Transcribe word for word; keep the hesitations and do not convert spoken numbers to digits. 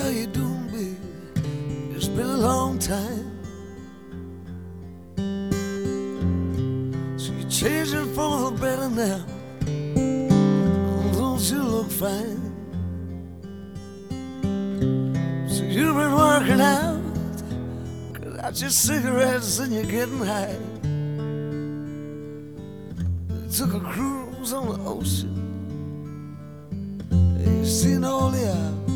how you doing, baby? It's been a long time. So you're changing for the better now. Oh, don't you look fine? So you've been working out, cut out your cigarettes and you're getting high. You took a cruise on the ocean. You seen all the